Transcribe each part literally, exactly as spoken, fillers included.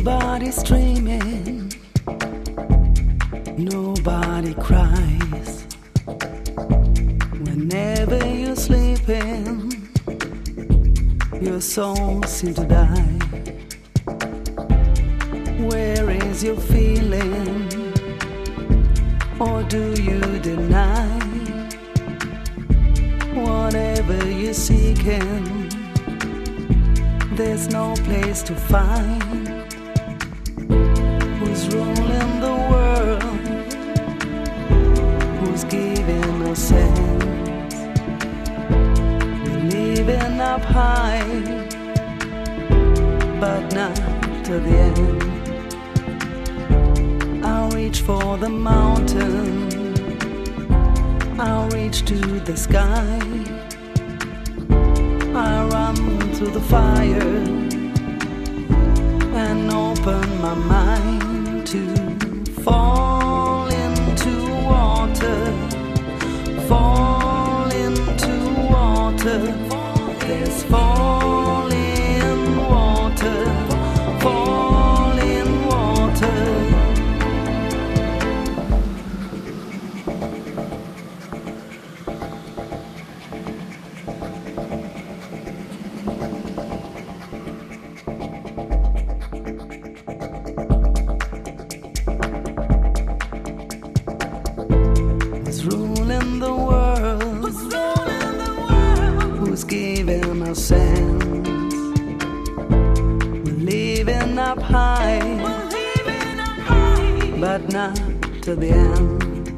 Nobody's dreaming, nobody cries. Whenever you're sleeping, your soul seems to die. Where is your feeling, or do you deny? Whatever you're seeking, there's no place to find. Who's ruling the world? Who's giving us sense? We're living up high, but not to the end. I'll reach for the mountain, I'll reach to the sky, I run through the fire and open my mind to fall into water, fall into water. There's fall in water, fall in water. Who's ruling the world? Who's ruling the world? Who's giving us sense? We're living up high, we're living up high, but not to the end.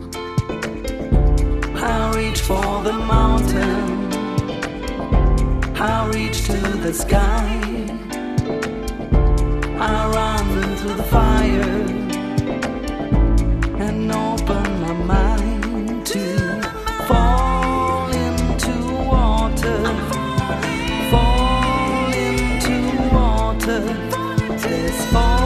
I'll reach for the mountain, I'll reach to the sky, I'll run through the fire and open my mind to fall into water, fall into water. There's fall